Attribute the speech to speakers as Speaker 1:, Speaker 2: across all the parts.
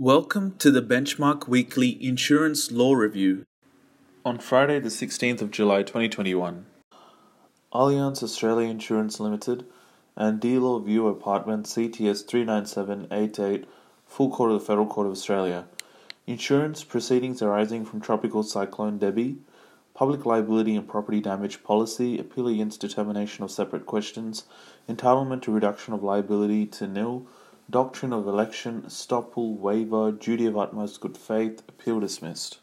Speaker 1: Welcome to the Benchmark Weekly Insurance Law Review. On Friday, the 16th of July 2021,
Speaker 2: Allianz Australia Insurance Limited and D-Law View Apartments CTS 39788, Full Court of the Federal Court of Australia. Insurance proceedings arising from Tropical Cyclone Debbie, public liability and property damage policy, appeal against determination of separate questions, entitlement to reduction of liability to nil, doctrine of election, estoppel, waiver, duty of utmost good faith, appeal dismissed.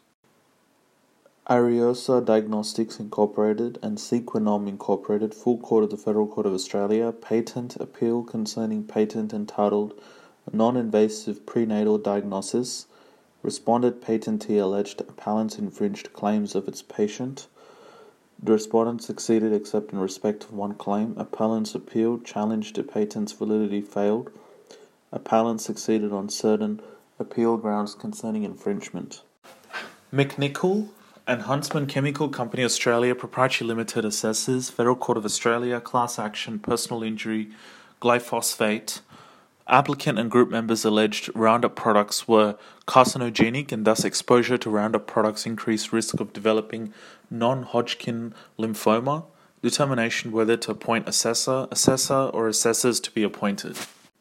Speaker 2: Ariosa Diagnostics Incorporated and Sequinom Incorporated, Full Court of the Federal Court of Australia, patent appeal concerning patent entitled Non-Invasive Prenatal Diagnosis. Respondent patentee alleged appellants infringed claims of its patient. The respondent succeeded except in respect of one claim. Appellant's appeal challenge to patent's validity failed. Appellant succeeded on certain appeal grounds concerning infringement.
Speaker 1: McNichol and Huntsman Chemical Company Australia Proprietary Limited assesses Federal Court of Australia class action personal injury glyphosate. Applicant and group members alleged Roundup products were carcinogenic and thus exposure to Roundup products increased risk of developing non-Hodgkin lymphoma. Determination whether to appoint assessor, or assessors to be appointed.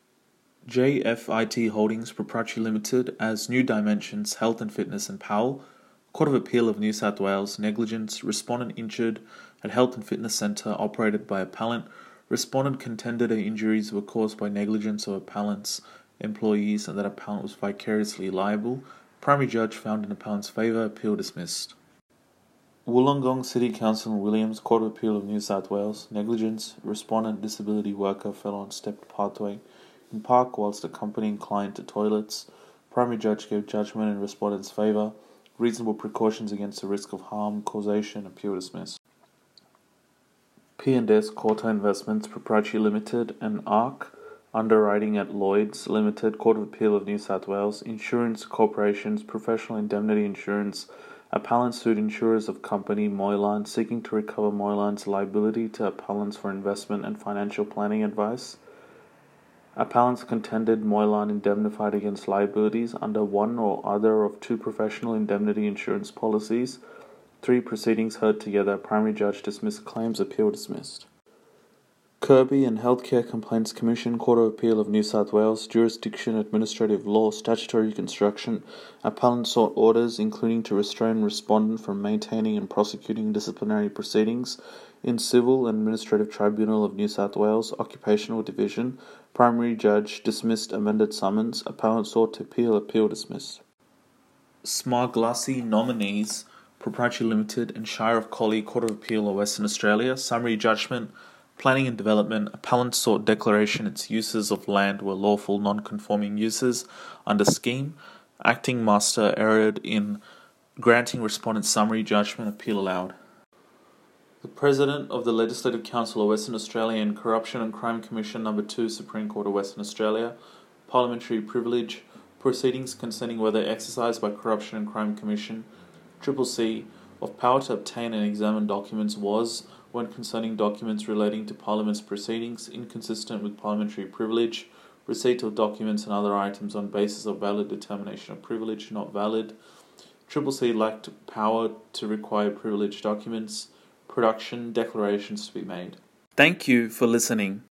Speaker 1: JFIT Holdings Proprietary Limited as New Dimensions Health and Fitness and Powell, Court of Appeal of New South Wales, negligence, respondent injured at Health and Fitness Centre operated by appellant. Respondent contended her injuries were caused by negligence of appellant's employees and that appellant was vicariously liable. Primary judge found in appellant's favour, appeal dismissed.
Speaker 2: Wollongong City Council and Williams, Court of Appeal of New South Wales, negligence, respondent disability worker fell on stepped pathway in park whilst accompanying client to toilets. Primary judge gave judgment in respondent's favour. Reasonable precautions against the risk of harm, causation, appeal dismissed. P&S Corta Investments Proprietary Limited and ARC Underwriting at Lloyd's Limited, Court of Appeal of New South Wales, Insurance Corporations, Professional Indemnity Insurance, appellant sued insurers of company Moylan seeking to recover Moylan's liability to appellants for investment and financial planning advice. Appellants contended Moylan indemnified against liabilities under one or other of two professional indemnity insurance policies. 3 proceedings heard together. Primary judge dismissed claims, appeal dismissed. Kirby and Healthcare Complaints Commission, Court of Appeal of New South Wales, Jurisdiction, Administrative Law, Statutory Construction. Appellant sought orders including to restrain respondent from maintaining and prosecuting disciplinary proceedings in Civil and Administrative Tribunal of New South Wales, Occupational Division. Primary judge dismissed amended summons. Appellant sought to appeal, appeal dismissed.
Speaker 1: Smarglassi Nominees Proprietary Limited and Shire of Collie, Court of Appeal of Western Australia, summary judgment, planning and development. Appellant sought declaration its uses of land were lawful non-conforming uses under scheme. Acting master erred in granting respondent summary judgment, appeal allowed. The President of the Legislative Council of Western Australia and Corruption and Crime Commission No. 2 Supreme Court of Western Australia, parliamentary privilege, proceedings concerning whether exercised by Corruption and Crime Commission CCC of power to obtain and examine documents was, when concerning documents relating to Parliament's proceedings, inconsistent with parliamentary privilege, receipt of documents and other items on basis of valid determination of privilege not valid. CCC lacked power to require privileged documents, production, declarations to be made. Thank you for listening.